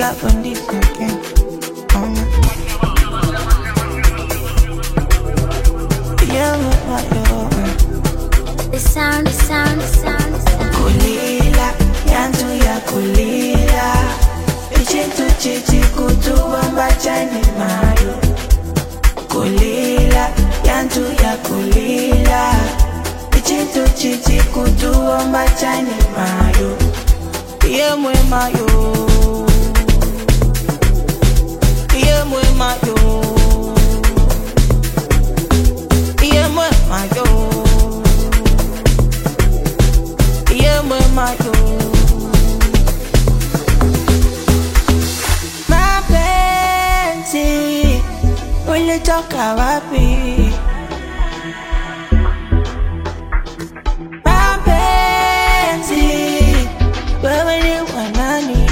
love on this again. Yeah, the sound. Kulila, yanzu ya kulila. Ichintu chichi kutubamba chani mayo. Kulila, yanzu ya kulila. Ichintu chichi kutubamba chani mayo. Iye mwe mayo. Iye mwe mayo. Iye mwe mayo. Iye mwe mayo. Mapenzi ulitoka wapi? Mapenzi wewe ni wanani?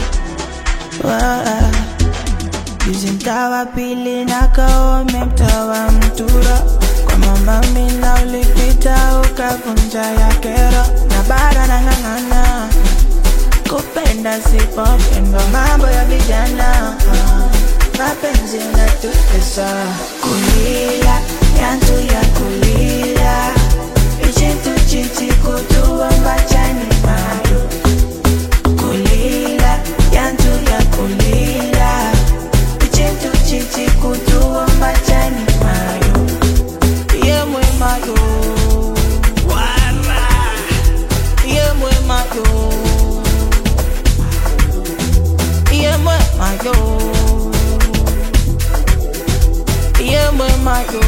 Juzi mtawa pili na kaome mtawa mtura. Kwa mama mina ulipita ukavunja ya kero. Na bara na ngangana kupenda sipopendo mambo ya vijana. Mapenzi unatutesa. Kulila, yanzu ya kulila. Ichintu chichi kutubamba chani mayo. Kulila, yanzu ya kulila. Ichintu chichi kutubamba chani mayo. Iye mwe mayo. Iye mwe mayo. Iye mwe mayo. Iye mwe mayo.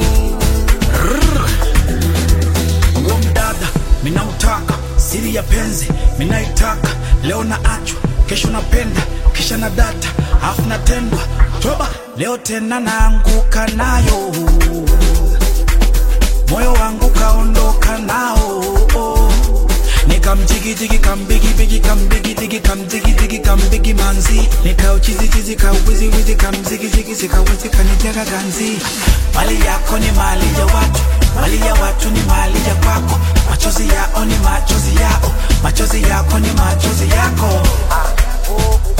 Mdada, minautaka, siri ya penzi, minaitaka. Leo na achwa, kesho napenda, kisha na data, afu natendwa. Toba, leo tena naanguka nayo. Moyo wangu kaondoka nao. Nikamjigi kambigi kambigi manzi. Nikauchizi kawizi kamzigi sikawezi kaniteka ganzi. Mali yako ni mali ya watu, mali ya watu ni mali ya kwako. Machozi yao ni machozi yao, machozi yako ni machozi yako.